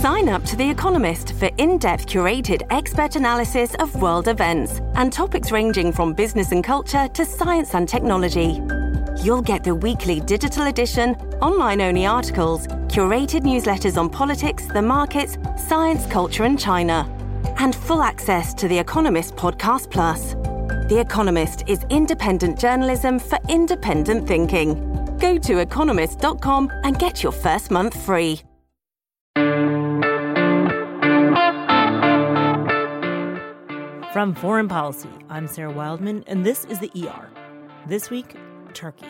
Sign up to The Economist for in-depth curated expert analysis of world events and topics ranging from business and culture to science and technology. You'll get the weekly digital edition, online-only articles, curated newsletters on politics, the markets, science, culture and China, and full access to The Economist Podcast Plus. The Economist is independent journalism for independent thinking. Go to economist.com and get your first month free. From Foreign Policy, I'm Sarah Wildman, and this is the ER. This week, Turkey.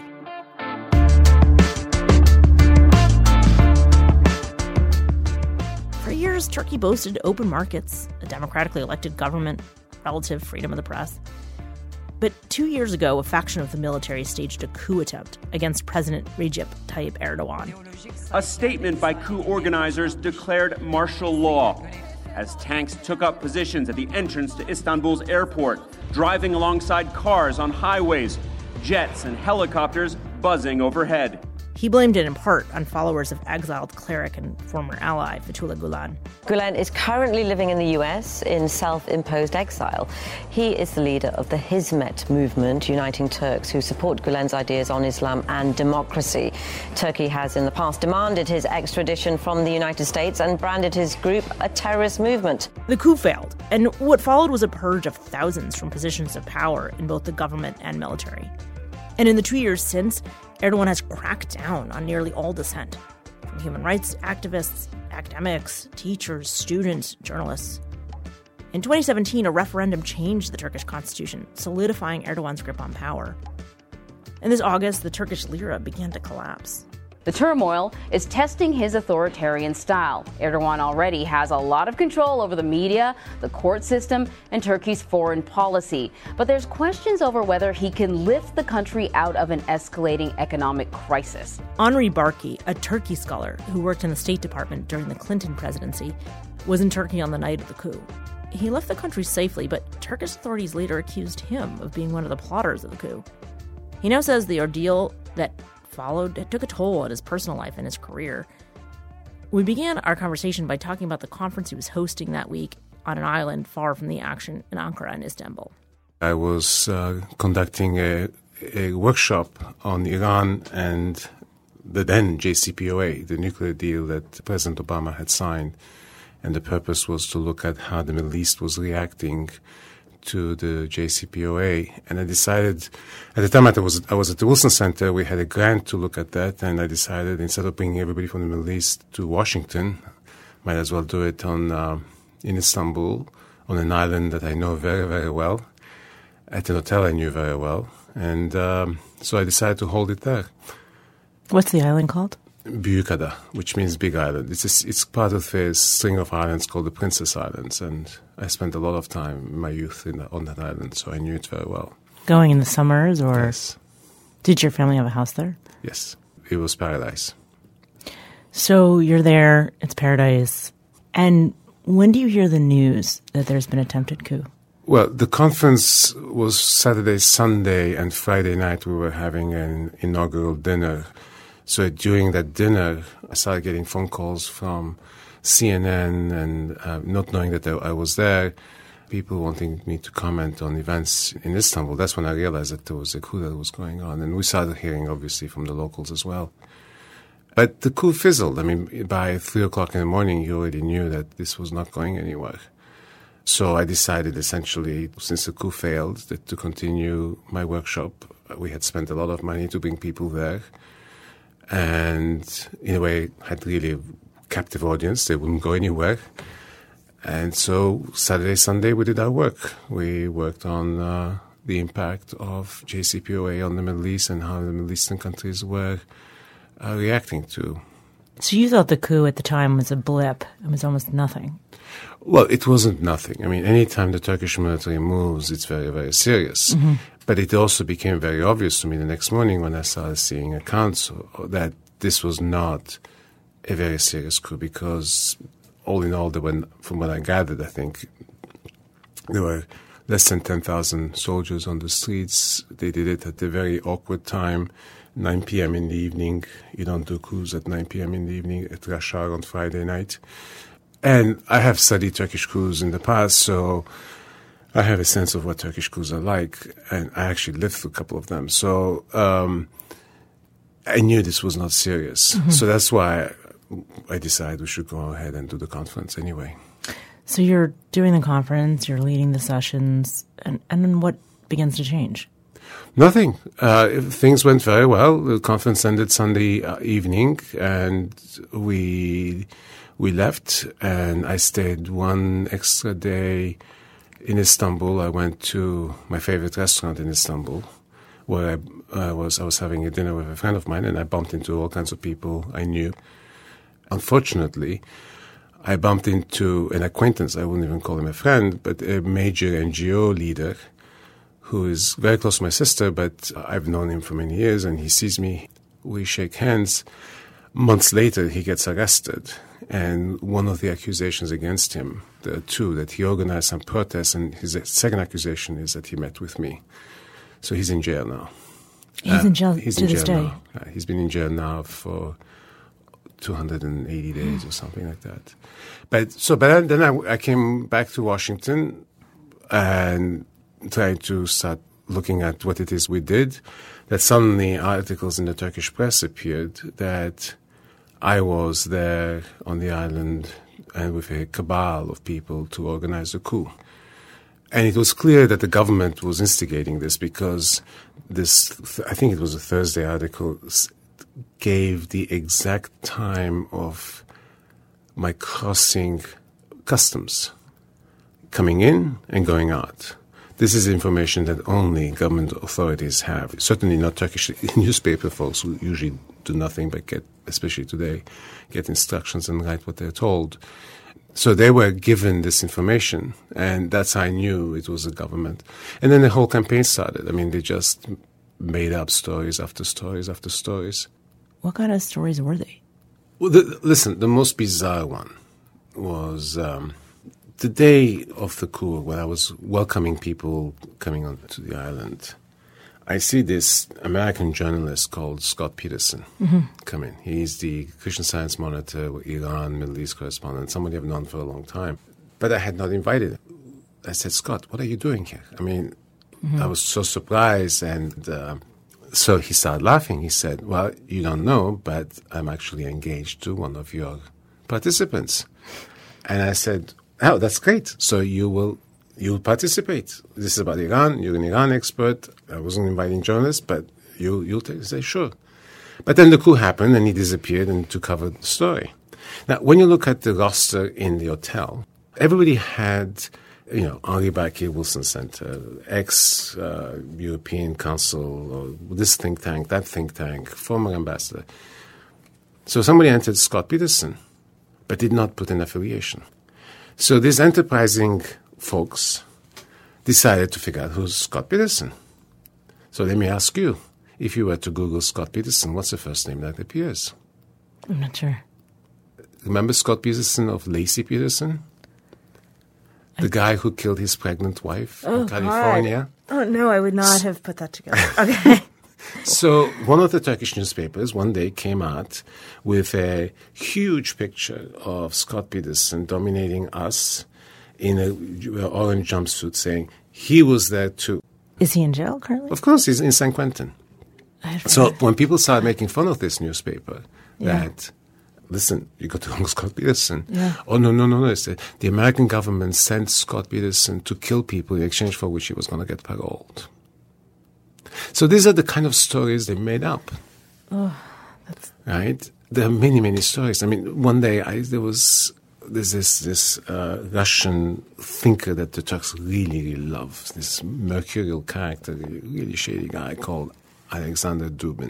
For years, Turkey boasted open markets, a democratically elected government, relative freedom of the press. But 2 years ago, a faction of the military staged a coup attempt against President Recep Tayyip Erdogan. A statement by coup organizers declared martial law as tanks took up positions at the entrance to Istanbul's airport, driving alongside cars on highways, jets and helicopters buzzing overhead. He blamed it in part on followers of exiled cleric and former ally Fethullah Gulen. Gulen is currently living in the U.S. in self-imposed exile. He is the leader of the Hizmet movement, uniting Turks who support Gulen's ideas on Islam and democracy. Turkey has in the past demanded his extradition from the United States and branded his group a terrorist movement. The coup failed, and what followed was a purge of thousands from positions of power in both the government and military. And in the 2 years since, Erdogan has cracked down on nearly all dissent, from human rights activists, academics, teachers, students, journalists. In 2017, a referendum changed the Turkish constitution, solidifying Erdogan's grip on power. And this August, the Turkish lira began to collapse. The turmoil is testing his authoritarian style. Erdogan already has a lot of control over the media, the court system, and Turkey's foreign policy. But there's questions over whether he can lift the country out of an escalating economic crisis. Henri Barkey, a Turkey scholar who worked in the State Department during the Clinton presidency, was in Turkey on the night of the coup. He left the country safely, but Turkish authorities later accused him of being one of the plotters of the coup. He now says the ordeal that followed took a toll on his personal life and his career. We began our conversation by talking about the conference he was hosting that week on an island far from the action in Ankara and Istanbul. I was conducting a workshop on Iran and the then JCPOA, the nuclear deal that President Obama had signed. And the purpose was to look at how the Middle East was reacting to the JCPOA, and I decided, at the time I was at the Wilson Center, we had a grant to look at that, and I decided instead of bringing everybody from the Middle East to Washington, might as well do it in Istanbul, on an island that I know very, very well, at an hotel I knew very well, and so I decided to hold it there. What's the island called? Büyükada, which means big island. It's part of a string of islands called the Princess Islands, and I spent a lot of time in my youth on that island, so I knew it very well. Going in the summers, or? Yes. Did your family have a house there? Yes, it was paradise. So you're there, it's paradise, and when do you hear the news that there's been an attempted coup? Well, the conference was Saturday, Sunday, and Friday night we were having an inaugural dinner. So during that dinner, I started getting phone calls from CNN and not knowing that I was there, people wanting me to comment on events in Istanbul. That's when I realized that there was a coup that was going on. And we started hearing, obviously, from the locals as well. But the coup fizzled. I mean, by 3 o'clock in the morning, you already knew that this was not going anywhere. So I decided, essentially, since the coup failed, that to continue my workshop. We had spent a lot of money to bring people there. And in a way had really a captive audience. They wouldn't go anywhere. And so Saturday, Sunday, we did our work. We worked on the impact of JCPOA on the Middle East and how the Middle Eastern countries were reacting to. So you thought the coup at the time was a blip. It was almost nothing. Well, it wasn't nothing. I mean, anytime the Turkish military moves, it's very, very serious. Mm-hmm. But it also became very obvious to me the next morning when I started seeing accounts that this was not a very serious coup, because all in all, there were, from what I gathered, I think, there were less than 10,000 soldiers on the streets. They did it at a very awkward time, 9 p.m. in the evening. You don't do coups at 9 p.m. in the evening at rush hour on Friday night. And I have studied Turkish coups in the past, so I have a sense of what Turkish coups are like, and I actually lived through a couple of them. So I knew this was not serious. Mm-hmm. So that's why I decided we should go ahead and do the conference anyway. So you're doing the conference, you're leading the sessions, and then what begins to change? Nothing. Things went very well. The conference ended Sunday evening, and we left, and I stayed one extra day in Istanbul. I went to my favorite restaurant in Istanbul, where I was having a dinner with a friend of mine, and I bumped into all kinds of people I knew. Unfortunately, I bumped into an acquaintance. I wouldn't even call him a friend, but a major NGO leader who is very close to my sister, but I've known him for many years, and he sees me. We shake hands. Months later, he gets arrested, and one of the accusations against him, there are two, that he organized some protests, and his second accusation is that he met with me. So he's in jail now. He's in jail to this day? He's been in jail now for 280 days or something like that. But then I came back to Washington and tried to start looking at what it is we did. That suddenly articles in the Turkish press appeared that I was there on the island and with a cabal of people to organize a coup. And it was clear that the government was instigating this because I think it was a Thursday article, gave the exact time of my crossing customs, coming in and going out. This is information that only government authorities have. Certainly not Turkish newspaper folks who usually do nothing but especially today, get instructions and write what they're told. So they were given this information, and that's how I knew it was the government. And then the whole campaign started. I mean, they just made up stories after stories after stories. What kind of stories were they? Well, listen, the most bizarre one was the day of the coup, when I was welcoming people coming onto the island. I see this American journalist called Scott Peterson come in. He's the Christian Science Monitor, Iran, Middle East correspondent, somebody I've known for a long time. But I had not invited him. I said, Scott, what are you doing here? I mean, I was so surprised, and so he started laughing. He said, well, you don't know, but I'm actually engaged to one of your participants. And I said, oh, that's great. So you'll participate. This is about Iran. You're an Iran expert. I wasn't inviting journalists, but you'll say, sure. But then the coup happened, and he disappeared and to cover the story. Now, when you look at the roster in the hotel, everybody had, Henri Bakir Wilson Center, ex-European consul, or this think tank, that think tank, former ambassador. So somebody entered Scott Peterson, but did not put an affiliation. So these enterprising folks decided to figure out who's Scott Peterson. So let me ask you, if you were to Google Scott Peterson, what's the first name that appears? I'm not sure. Remember Scott Peterson of Lacey Peterson? The guy who killed his pregnant wife in California? God. Oh, no, I would not have put that together. Okay. So one of the Turkish newspapers one day came out with a huge picture of Scott Peterson dominating us in an orange jumpsuit, saying he was there too. Is he in jail currently? Of course, he's in San Quentin. So when people started making fun of this newspaper, that, listen, you got the wrong Scott Peterson. Yeah. Oh, no. The American government sent Scott Peterson to kill people in exchange for which he was going to get paroled. So these are the kind of stories they made up. Oh, right? There are many, many stories. I mean, one day there's this Russian thinker that the Turks really, really love, this mercurial character, really shady guy called Alexander Dubin.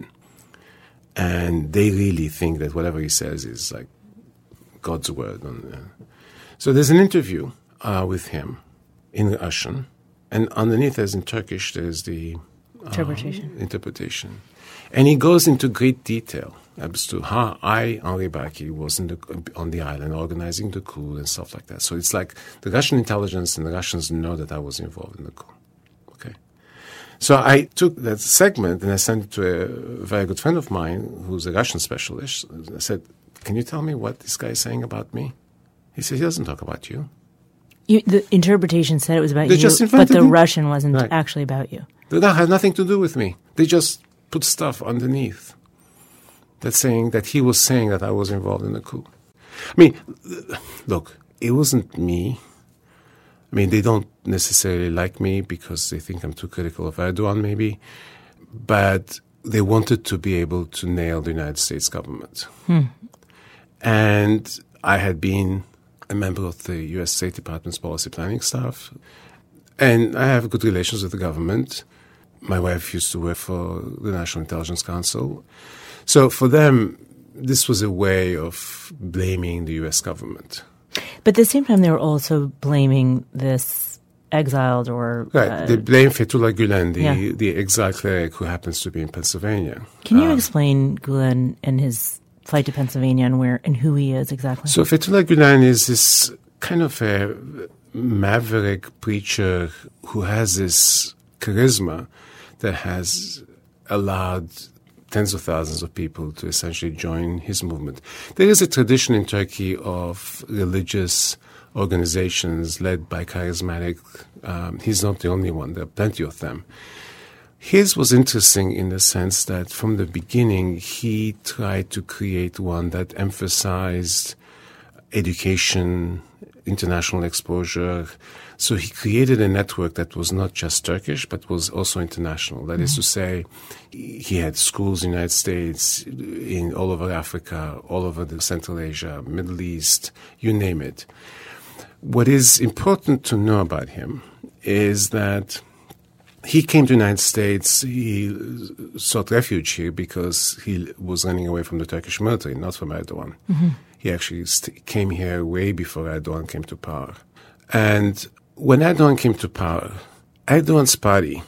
And they really think that whatever he says is like God's word. So there's an interview with him in Russian, and underneath, as in Turkish, there's the interpretation. And he goes into great detail as to how Henri Bakir, was on the island organizing the coup and stuff like that. So it's like the Russian intelligence and the Russians know that I was involved in the coup. Okay. So I took that segment and I sent it to a very good friend of mine who's a Russian specialist. I said, can you tell me what this guy is saying about me? He said, he doesn't talk about you. The interpretation said it was about They you, just but invented the it. Russian wasn't Right. actually about you. That had nothing to do with me. They just put stuff underneath that's saying that he was saying that I was involved in the coup. I mean, look, it wasn't me. I mean, they don't necessarily like me because they think I'm too critical of Erdogan, maybe. But they wanted to be able to nail the United States government. And I had been a member of the U.S. State Department's policy planning staff. And I have good relations with the government. My wife used to work for the National Intelligence Council. So for them, this was a way of blaming the U.S. government. But at the same time, they were also blaming this exiled or... Right. They blame Fethullah Gulen, Yeah. the exiled cleric who happens to be in Pennsylvania. Can you explain Gulen and his flight to Pennsylvania and who he is exactly? So Fethullah Gulen is this kind of a maverick preacher who has this charisma that has allowed tens of thousands of people to essentially join his movement. There is a tradition in Turkey of religious organizations led by charismatic. He's not the only one. There are plenty of them. His was interesting in the sense that from the beginning, he tried to create one that emphasized education, international exposure. So he created a network that was not just Turkish, but was also international. That is to say, he had schools in the United States, in all over Africa, all over the Central Asia, Middle East, you name it. What is important to know about him is that he came to the United States, he sought refuge here because he was running away from the Turkish military, not from Erdogan. He actually came here way before Erdogan came to power. And when Erdogan came to power, Erdogan's party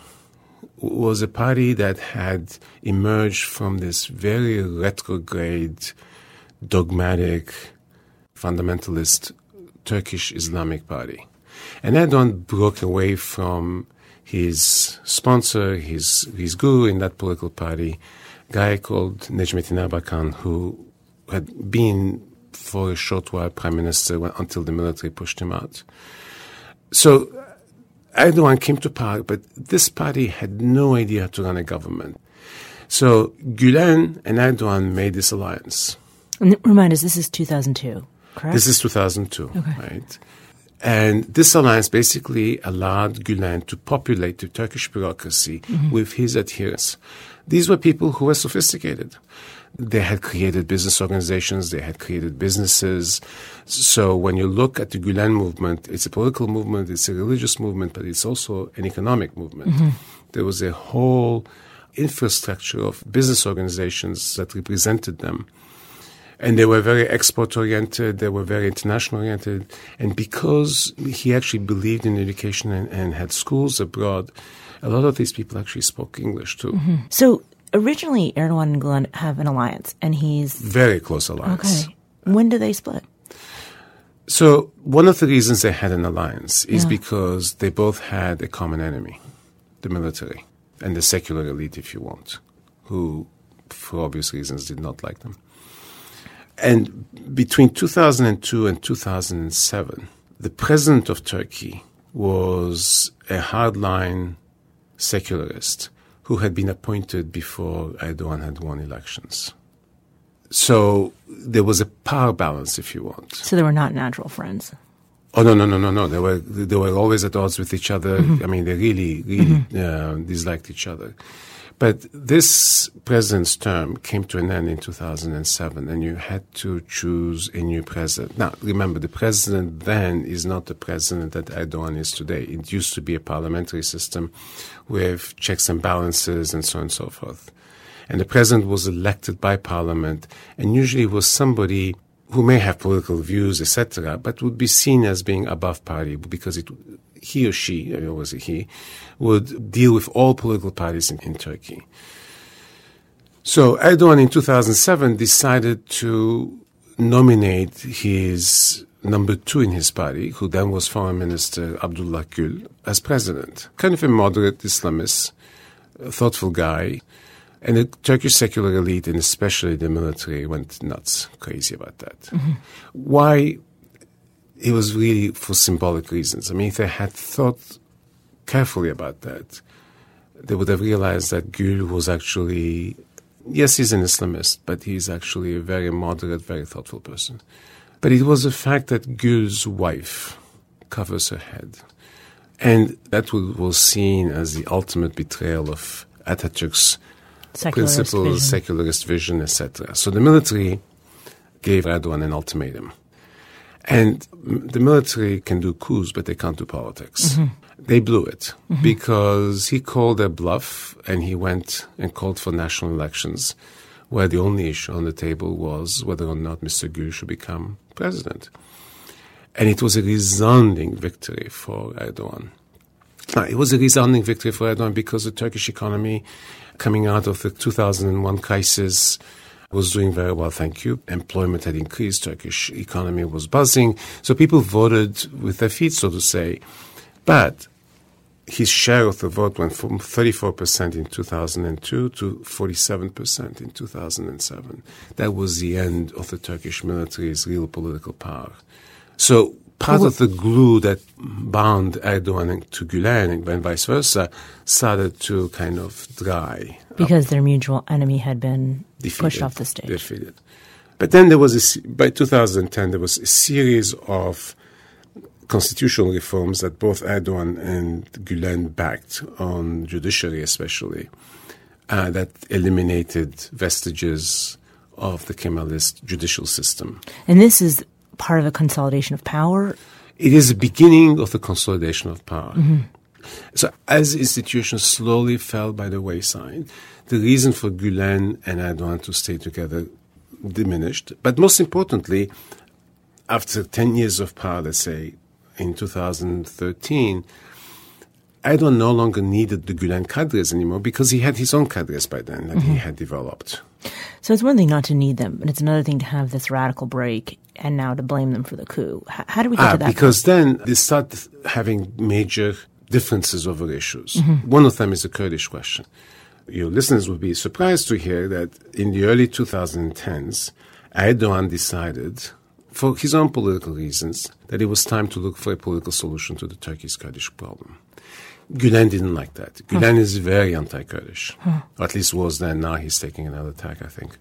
was a party that had emerged from this very retrograde, dogmatic, fundamentalist Turkish Islamic party. And Erdogan broke away from his sponsor, his guru in that political party, a guy called Necmettin Erbakan, who had been for a short while prime minister until the military pushed him out. So Erdogan came to power, but this party had no idea how to run a government. So Gülen and Erdogan made this alliance. And remind us, this is 2002, correct? This is 2002, Okay. right? And this alliance basically allowed Gülen to populate the Turkish bureaucracy with his adherents. These were people who were sophisticated. They had created business organizations, they had created businesses. So when you look at the Gülen movement, it's a political movement, it's a religious movement, but it's also an economic movement. There was a whole infrastructure of business organizations that represented them. And they were very export-oriented, they were very international-oriented. And because he actually believed in education and had schools abroad, a lot of these people actually spoke English too. So originally, Erdogan and Gulen have an alliance, and he's... Very close alliance. Okay. When do they split? So one of the reasons they had an alliance is because they both had a common enemy, the military, and the secular elite, if you want, who, for obvious reasons, did not like them. And between 2002 and 2007, the president of Turkey was a hardline secularist who had been appointed before Erdogan had won elections. So there was a power balance, if you want. So they were not natural friends. Oh, no. They were always at odds with each other. I mean, they really disliked each other. But this president's term came to an end in 2007, and you had to choose a new president. Now, remember, the president then is not the president that Erdogan is today. It used to be a parliamentary system with checks and balances and so on and so forth. And the president was elected by parliament, and usually was somebody who may have political views, etc., but would be seen as being above party because he or she, or was it he, would deal with all political parties in Turkey. So Erdogan in 2007 decided to nominate his number two in his party, who then was Foreign Minister Abdullah Gül, as president. Kind of a moderate Islamist, a thoughtful guy. And the Turkish secular elite, and especially the military, went nuts, crazy about that. Why? it was really for symbolic reasons. I mean, if they had thought carefully about that, they would have realized that Gül was actually, yes, he's an Islamist, but he's actually a very moderate, very thoughtful person. But it was the fact that Gül's wife covers her head. And that was seen as the ultimate betrayal of Atatürk's principles, secularist vision, etc. So the military gave Erdogan an ultimatum. And the military can do coups, but they can't do politics. Mm-hmm. They blew it because he called their bluff and he went and called for national elections where the only issue on the table was whether or not Mr. Gül should become president. And it was a resounding victory for Erdogan. Now, it was a resounding victory for Erdogan because the Turkish economy, coming out of the 2001 crisis, was doing very well, thank you. Employment had increased, Turkish economy was buzzing. So people voted with their feet, so to say. But his share of the vote went from 34% in 2002 to 47% in 2007. That was the end of the Turkish military's real political power. So part of the glue that bound Erdogan to Gülen and vice versa started to kind of dry. Because their mutual enemy had been pushed off the stage. Defeated. But then there was, by 2010, there was a series of constitutional reforms that both Erdogan and Gülen backed, on judiciary especially, that eliminated vestiges of the Kemalist judicial system. And this is part of a consolidation of power? It is the beginning of the consolidation of power. Mm-hmm. So as institutions slowly fell by the wayside, the reason for Gülen and Erdogan to stay together diminished. But most importantly, after 10 years of power, let's say, in 2013, Erdogan no longer needed the Gülen cadres anymore because he had his own cadres by then that he had developed. So it's one thing not to need them, but it's another thing to have this radical break and now to blame them for the coup. How do we get to that? Because then they start having major differences over issues. Mm-hmm. One of them is the Kurdish question. Your listeners will be surprised to hear that in the early 2010s, Erdogan decided, for his own political reasons, that it was time to look for a political solution to the Turkish-Kurdish problem. Gülen didn't like that. Gülen is very anti-Kurdish, or at least was then. Now he's taking another tack, I think.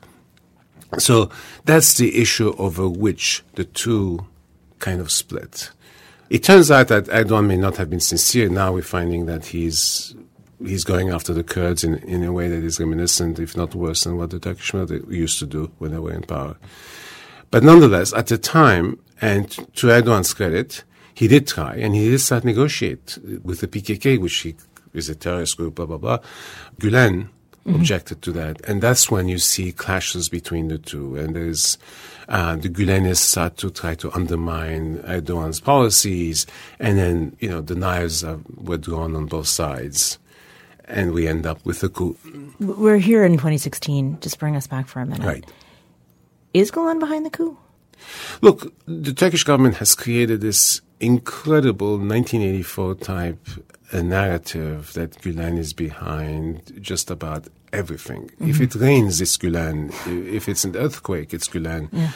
So that's the issue over which the two kind of split. It turns out that Erdogan may not have been sincere. Now we're finding that he's going after the Kurds in a way that is reminiscent, if not worse, than what the Turkish military used to do when they were in power. But nonetheless, at the time, and to Erdogan's credit, he did try, and he did start negotiate with the PKK, which is a terrorist group, blah, blah, blah. Gülen objected to that. And that's when you see clashes between the two. And there's the Gülenists start to try to undermine Erdogan's policies. And then, the knives were drawn on both sides. And we end up with a coup. We're here in 2016. Just bring us back for a minute. Right. Is Gülen behind the coup? Look, the Turkish government has created this incredible 1984 type narrative that Gülen is behind just about everything. Mm-hmm. If it rains, it's Gülen. If it's an earthquake, it's Gülen. Yeah.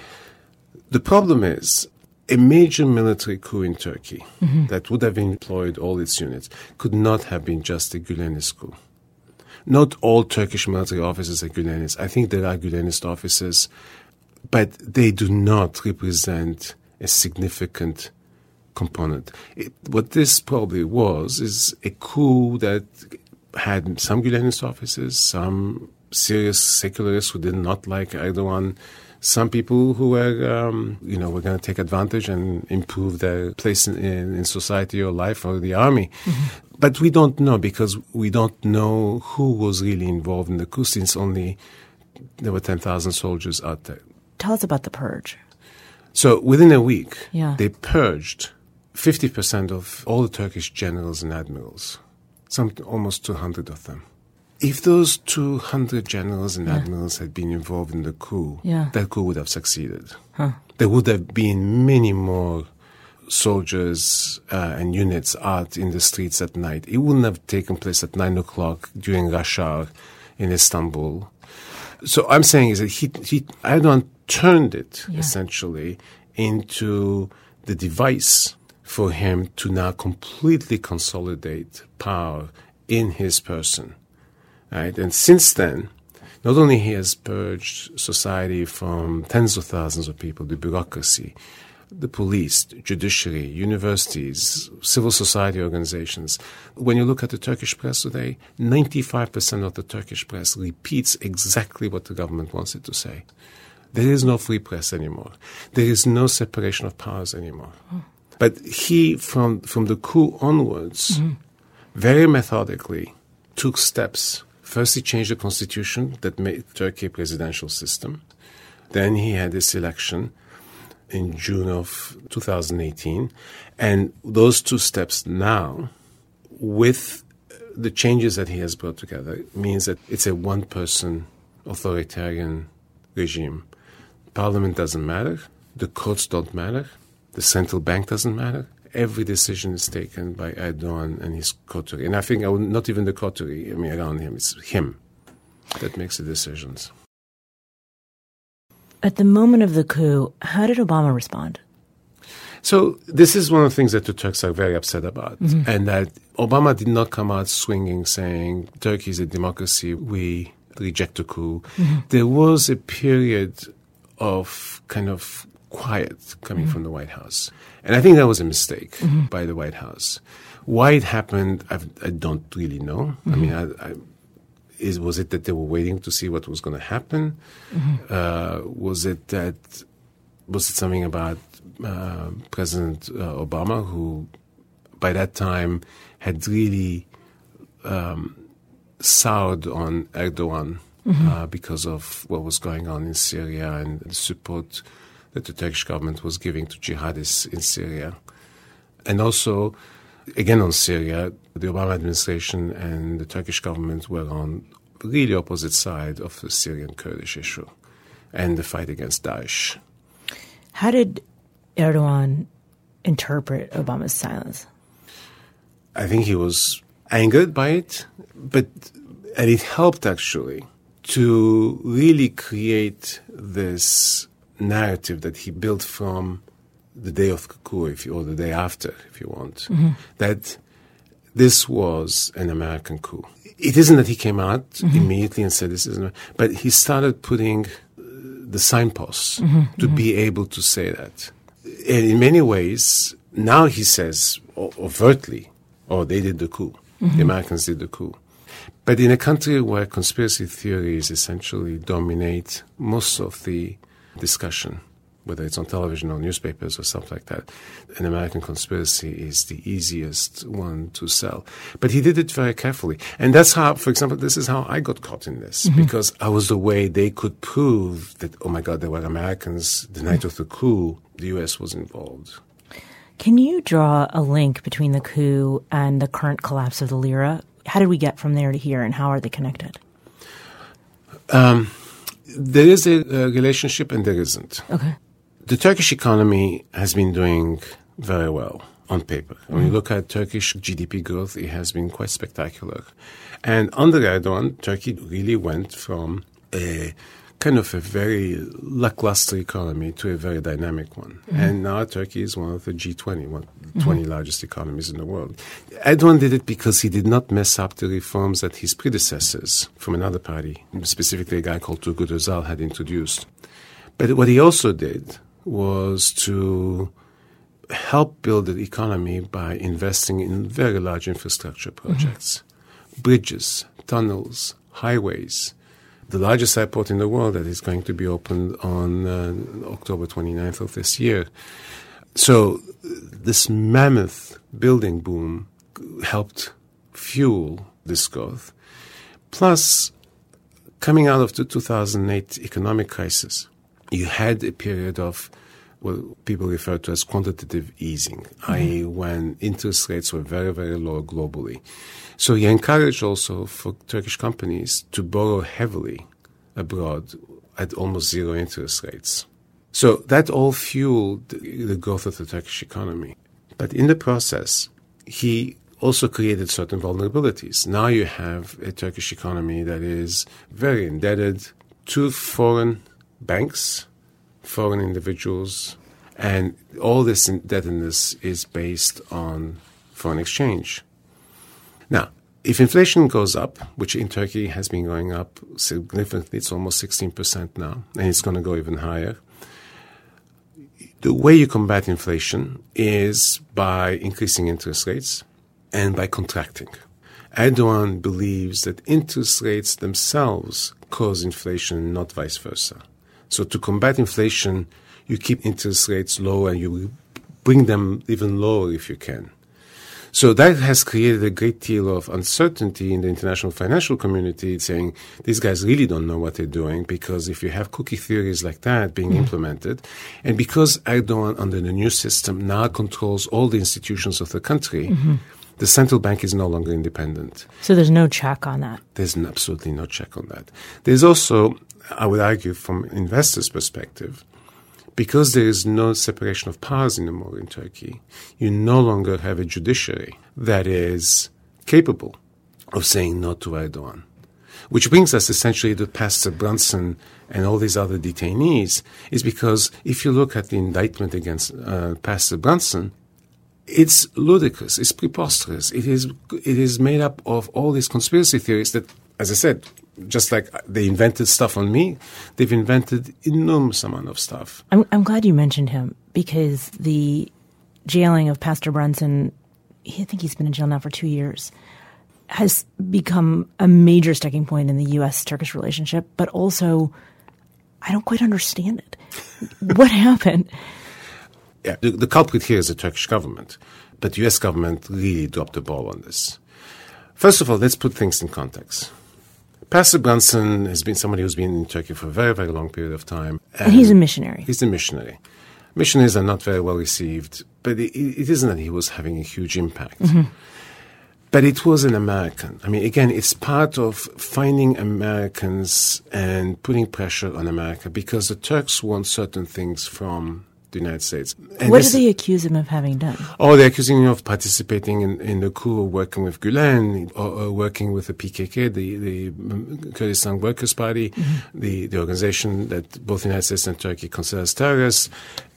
The problem is, a major military coup in Turkey that would have employed all its units could not have been just a Gülenist coup. Not all Turkish military officers are Gülenists. I think there are Gülenist officers, but they do not represent a significant component. What this probably was is a coup that had some Gülenist officers, some serious secularists who did not like Erdogan, some people who were, were going to take advantage and improve their place in society or life or the army. Mm-hmm. But we don't know because we don't know who was really involved in the coup since there were 10,000 soldiers out there. Tell us about the purge. So within a week, they purged 50% of all the Turkish generals and admirals, almost 200 of them. If those 200 generals and admirals had been involved in the coup, that coup would have succeeded. Huh. There would have been many more soldiers and units out in the streets at night. It wouldn't have taken place at 9 o'clock during rush hour in Istanbul. So I'm saying is that Erdogan turned it essentially into the device for him to now completely consolidate power in his person. Right? And since then, not only he has purged society from tens of thousands of people, the bureaucracy, the police, judiciary, universities, civil society organizations. When you look at the Turkish press today, 95% of the Turkish press repeats exactly what the government wants it to say. There is no free press anymore. There is no separation of powers anymore. But he, from the coup onwards, very methodically took steps. First, he changed the constitution that made Turkey a presidential system. Then he had this election in June of 2018. And those two steps now, with the changes that he has brought together, means that it's a one-person authoritarian regime. Parliament doesn't matter. The courts don't matter. The central bank doesn't matter. Every decision is taken by Erdogan and his coterie. And I think not even the coterie, around him, it's him that makes the decisions. At the moment of the coup, how did Obama respond? So this is one of the things that the Turks are very upset about, and that Obama did not come out swinging saying, Turkey is a democracy, we reject the coup. There was a period of kind of quiet coming from the White House. And I think that was a mistake by the White House. Why it happened, I don't really know. Was it that they were waiting to see what was going to happen? Was it something about President Obama, who by that time had really soured on Erdogan because of what was going on in Syria and the support that the Turkish government was giving to jihadists in Syria. And also, again on Syria, the Obama administration and the Turkish government were on really opposite side of the Syrian Kurdish issue and the fight against Daesh. How did Erdogan interpret Obama's silence? I think he was angered by it, and it helped actually to really create this narrative that he built from the day of the coup, or the day after, if you want, that this was an American coup. It isn't that he came out immediately and said this isn't, but he started putting the signposts to be able to say that. And in many ways, now he says overtly, they did the coup. The Americans did the coup. But in a country where conspiracy theories essentially dominate most of the discussion, whether it's on television or newspapers or stuff like that, an American conspiracy is the easiest one to sell. But he did it very carefully. And that's how, for example, this is how I got caught in this, because I was the way they could prove that, oh my God, there were Americans the night of the coup, the U.S. was involved. Can you draw a link between the coup and the current collapse of the lira? How did we get from there to here, and how are they connected? There is a relationship and there isn't. Okay. The Turkish economy has been doing very well on paper. When you look at Turkish GDP growth, it has been quite spectacular. And under Erdogan, Turkey really went from a kind of a very lackluster economy to a very dynamic one. And now Turkey is one of the G20, 20 largest economies in the world. Erdogan did it because he did not mess up the reforms that his predecessors from another party, specifically a guy called Turgut Özal, had introduced. But what he also did was to help build the economy by investing in very large infrastructure projects, bridges, tunnels, highways. The largest airport in the world that is going to be opened on October 29th of this year. So this mammoth building boom helped fuel this growth. Plus, coming out of the 2008 economic crisis, you had a period of what people refer to as quantitative easing, i.e. when interest rates were very, very low globally. So he encouraged also for Turkish companies to borrow heavily abroad at almost zero interest rates. So that all fueled the growth of the Turkish economy. But in the process, he also created certain vulnerabilities. Now you have a Turkish economy that is very indebted to foreign banks, foreign individuals, And all this indebtedness is based on foreign exchange. Now, if inflation goes up, which in Turkey has been going up significantly, it's almost 16% now, and it's going to go even higher. The way you combat inflation is by increasing interest rates and by contracting. Erdogan believes that interest rates themselves cause inflation, not vice versa. So to combat inflation, you keep interest rates low and you bring them even lower if you can. So that has created a great deal of uncertainty in the international financial community, saying these guys really don't know what they're doing, because if you have cookie theories like that being implemented, and because Erdogan under the new system now controls all the institutions of the country, the central bank is no longer independent. So there's no check on that. There's absolutely no check on that. There's also, I would argue from investors' perspective, because there is no separation of powers anymore in Turkey, you no longer have a judiciary that is capable of saying no to Erdogan. Which brings us essentially to Pastor Brunson and all these other detainees, is because if you look at the indictment against Pastor Brunson, it's ludicrous, it's preposterous. It is made up of all these conspiracy theories that, as I said, just like they invented stuff on me, they've invented enormous amount of stuff. I'm glad you mentioned him, because the jailing of Pastor Brunson, I think he's been in jail now for 2 years, has become a major sticking point in the U.S.-Turkish relationship, but also I don't quite understand it. What happened? Yeah, the culprit here is the Turkish government, but the U.S. government really dropped the ball on this. First of all, let's put things in context. Pastor Brunson has been somebody who's been in Turkey for a very, very long period of time. And he's a missionary. He's a missionary. Missionaries are not very well received, but it isn't that he was having a huge impact. But it was an American. I mean, again, it's part of finding Americans and putting pressure on America, because the Turks want certain things from the United States. And what do they accuse him of having done? Oh, they're accusing him of participating in the coup, working with Gulen, or working with the PKK, the Kurdistan Workers' Party, the organization that both the United States and Turkey consider as terrorists,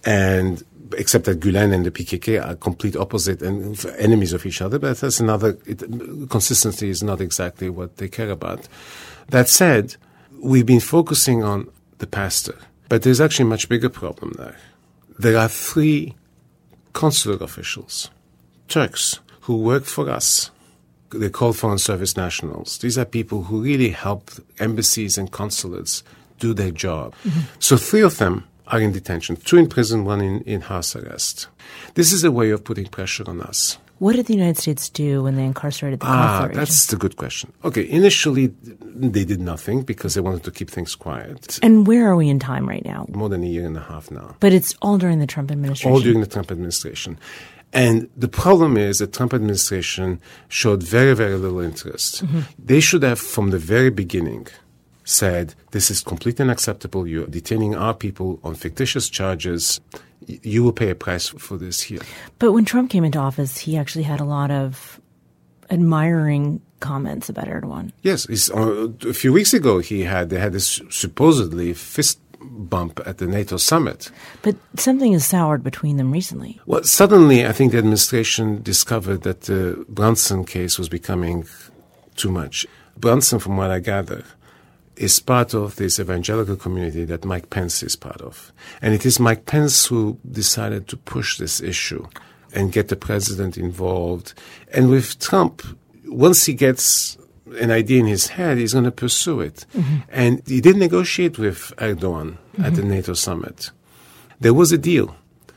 and except that Gulen and the PKK are complete opposite and enemies of each other, but that's another, consistency is not exactly what they care about. That said, we've been focusing on the pastor, but there's actually a much bigger problem there. There are 3 consular officials, Turks, who work for us. They're called Foreign Service Nationals. These are people who really help embassies and consulates do their job. So 3 of them are in detention, 2 in prison, 1 in house arrest. This is a way of putting pressure on us. What did the United States do when they incarcerated the consular agent? That's the good question. Okay, initially they did nothing because they wanted to keep things quiet. And where are we in time right now? More than a year and a half now. But it's all during the Trump administration. All during the Trump administration. And the problem is the Trump administration showed very, very little interest. They should have, from the very beginning, said, this is completely unacceptable. You're detaining our people on fictitious charges. You will pay a price for this here. But when Trump came into office, he actually had a lot of admiring comments about Erdogan. Yes. A few weeks ago, they had this supposedly fist bump at the NATO summit. But something has soured between them recently. Well, suddenly, I think the administration discovered that the Brunson case was becoming too much. Brunson, from what I gather, is part of this evangelical community that Mike Pence is part of. And it is Mike Pence who decided to push this issue and get the president involved. And with Trump, once he gets an idea in his head, he's going to pursue it. And he did negotiate with Erdogan at the NATO summit. There was a deal.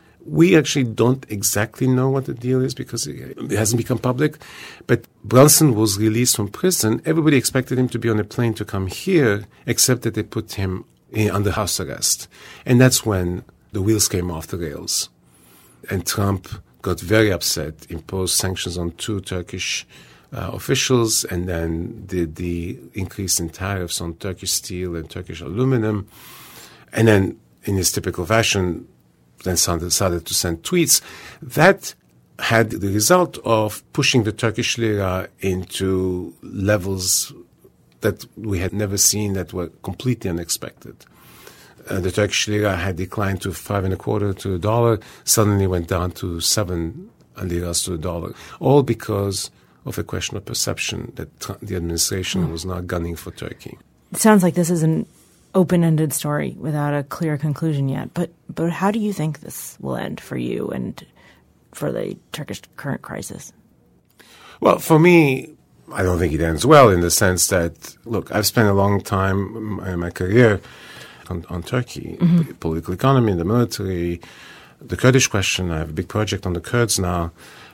We actually don't exactly know what the deal is because it hasn't become public. But Brunson was released from prison. Everybody expected him to be on a plane to come here, except that they put him under house arrest. And that's when the wheels came off the rails. And Trump got very upset, imposed sanctions on 2 Turkish officials, and then did the increase in tariffs on Turkish steel and Turkish aluminum. And then, in his typical fashion, then started to send tweets. That had the result of pushing the Turkish lira into levels that we had never seen, that were completely unexpected. the Turkish lira had declined to 5.25 to the dollar, suddenly went down to 7 liras to the dollar, all because of a question of perception that the administration was not gunning for Turkey. It sounds like this is an open-ended story without a clear conclusion yet. But how do you think this will end for you and for the Turkish current crisis? Well, for me, I don't think it ends well in the sense that, look, I've spent a long time in my career on Turkey, political economy, the military, the Kurdish question. I have a big project on the Kurds now.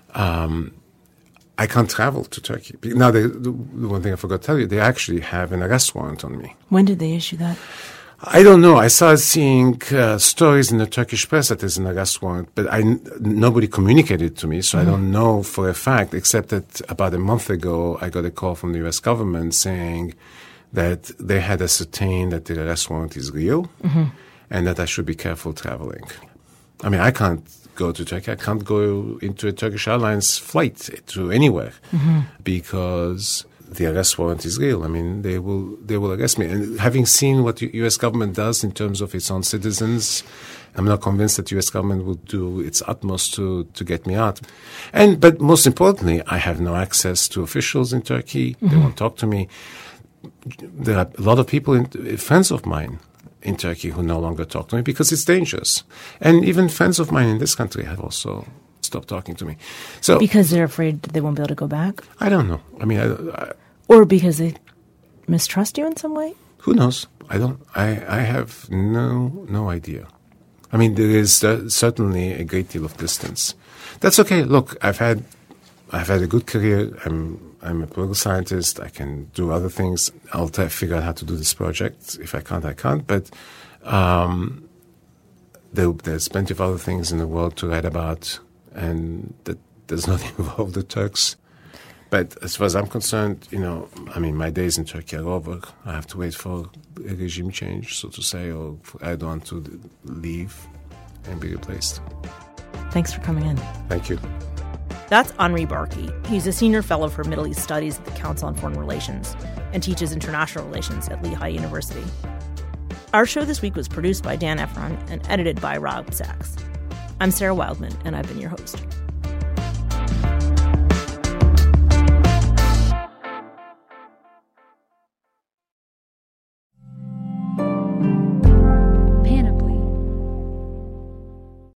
I can't travel to Turkey. Now, the one thing I forgot to tell you, they actually have an arrest warrant on me. When did they issue that? I don't know. I started seeing stories in the Turkish press that there's an arrest warrant, but nobody communicated to me, so I don't know for a fact, except that about a month ago, I got a call from the U.S. government saying that they had ascertained that the arrest warrant is real and that I should be careful traveling. I mean, I can't go to Turkey. I can't go into a Turkish Airlines flight to anywhere because the arrest warrant is real. I mean, they will arrest me. And having seen what the U.S. government does in terms of its own citizens, I'm not convinced that the U.S. government will do its utmost to get me out. But most importantly, I have no access to officials in Turkey. They won't talk to me. There are a lot of people, friends of mine in Turkey, who no longer talk to me because it's dangerous. And even friends of mine in this country have also stopped talking to me. So because they're afraid they won't be able to go back? I don't know. I mean, or because they mistrust you in some way? Who knows? I have no idea. I mean, there is certainly a great deal of distance. That's okay. Look, I've had a good career. I'm a political scientist. I can do other things. I'll try to figure out how to do this project. If I can't, I can't. But there's plenty of other things in the world to write about, and that does not involve the Turks. But as far as I'm concerned, my days in Turkey are over. I have to wait for a regime change, so to say, or for Erdogan to leave and be replaced. Thanks for coming in. Thank you. That's Henri Barkey. He's a senior fellow for Middle East Studies at the Council on Foreign Relations and teaches international relations at Lehigh University. Our show this week was produced by Dan Efron and edited by Rob Sachs. I'm Sarah Wildman, and I've been your host.